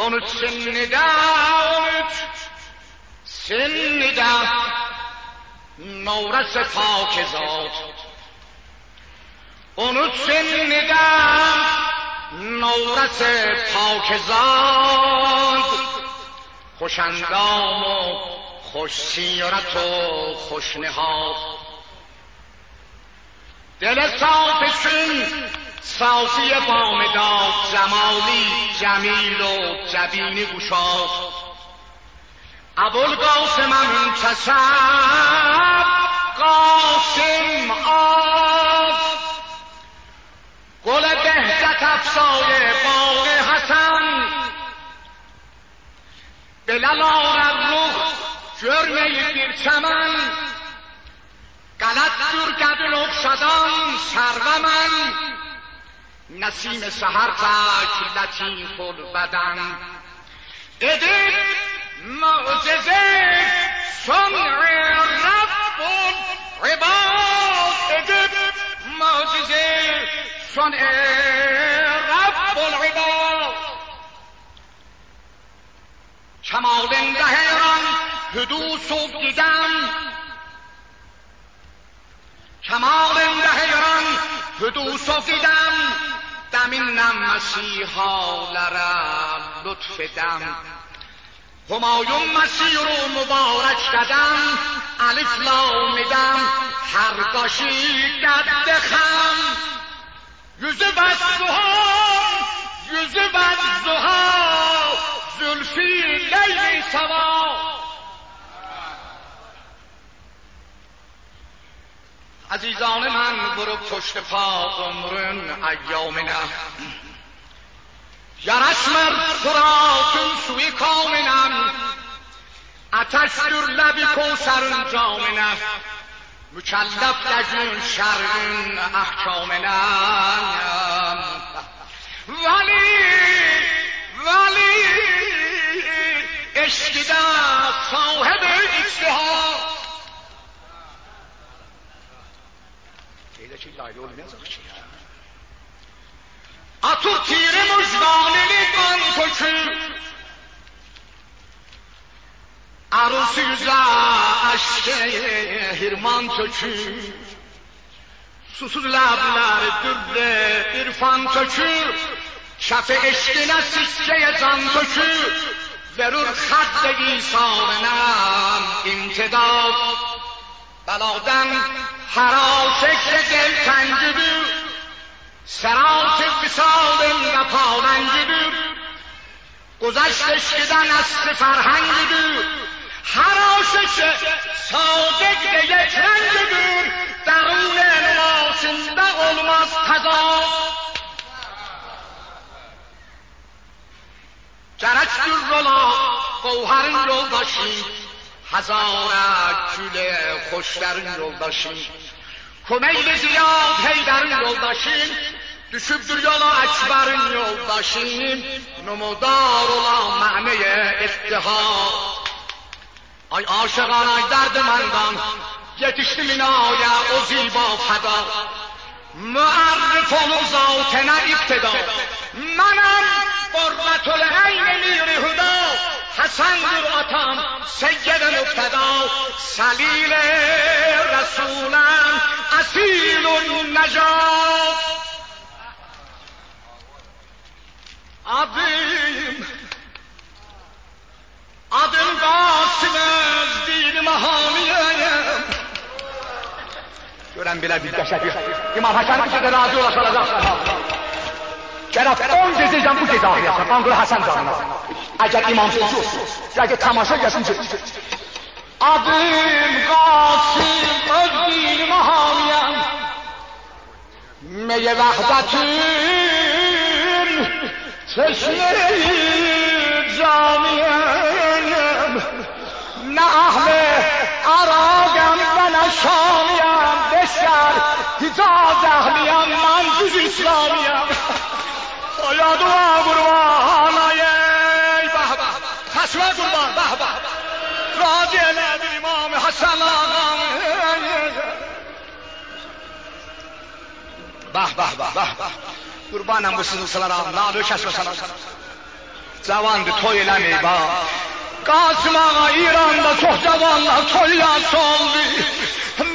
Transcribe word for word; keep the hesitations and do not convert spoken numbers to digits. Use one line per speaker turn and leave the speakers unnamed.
on üç senede, on üç senede نورس پاکزاد on üç senede نورس پاکزاد خوش اندام و خوش سیرت و خوش نهاد دل صاف چون صافی بامداد جمالی جمیل و جبین گشاد ابوالقاسم منتصب قاسم آب گل بهجت افزای باغ حسن به لل آرد رخ جرمه bir چمن غلط گردن افتادم سرو من نسیم سحر تک لطیف البدن ادید معجزه صنع رب العباد ادید معجزه صنع رب العباد کمالنده ایران حدوث و دیدم کمالنده ایران حدوث و دیدم دمینم مسیحا لرم لطف دم همایون مسیح رو مبارک دادم الف لام میدم هر گاشی قد خم yüzü bezzuha yüzü bezzuha zülfü leyli seva عزیزان من برو پشت پا عمرن ایامنا یرشمر فراتون سوی کامنم اتش در لبی کوسرن جامنه مکلف لجون شرعن احکامنا ولی ولی عشق صاحب اجتهاد Atır tiri müjdaneli kan tökü Arısı yüze aşke hirman tökü Susuz labler dürre irfan tökü Şafe eşkine sikkeye can tökü Verur xد ایثارنم امتداد بلادن حراسش دلتنگیدür سرات وصال نپالنگیدür گذشت اشکدن اصل فرهنگیدür حراسش صادق de یک رنگیدür درون نماسında olmaz tezat gerçtür rola gavharın yoldaşı هزارک گل خوشترین yoldaşın Komeyli ziyad heyderin yoldaşın Düşübdür yola ekberin yoldaşın Numudar olan ma'neye ittihad Ay aşıqan ay derdi mendan Yetişti minaya o ziba feda Müerrif olur zatene iptida Menem قرة العین میر هدا حسن قرآتم سید مبتدا سلیل رسولم اصیل النجات adım adım Qasım öz dini mahamiyem görən belə bir qəşəng İmam Həsən bir də razı olasınız Gerek on geceyken bu gece ağlayasın, Angır Hasan canına. Eğer imamsız olsun, eğer tamaşa gelsin ki. Adım Qasım, öz dinim hamiyem. Meye vahdetin, çeşme-i camiyem. Ne ahli Aragam ve ne Şamiyem. Beşer, Hicaz ehliyem, ben düz İslamiyem. Ya dua kurban ey bah bah Haşme kurban bah bah Razı eyledir İmam Hasan ağam Bah bah bah bah Kurbanım bu sızılsalar ağam Nalı keşfe sana Cavandı toy eləmeyba. Qasım ağa İranda çox cavanlar toylar soldu.